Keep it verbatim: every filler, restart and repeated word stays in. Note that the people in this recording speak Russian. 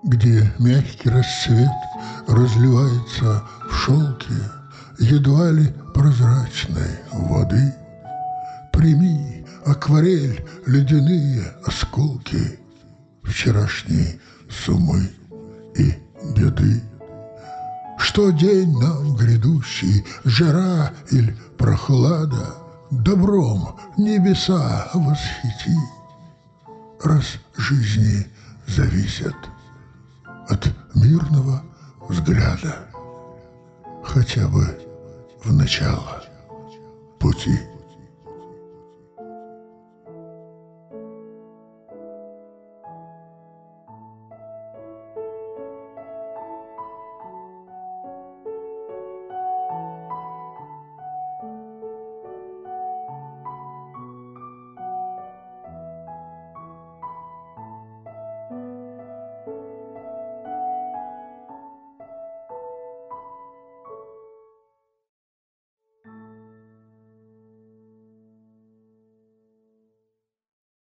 где мягкий рассвет разливается в шелке едва ли прозрачной воды. Прими, акварель, ледяные осколки вчерашней сумы и беды. Что день нам грядущий, жара или прохлада, добром небеса восхити, раз жизни зависят от мирного взгляда хотя бы в начало пути.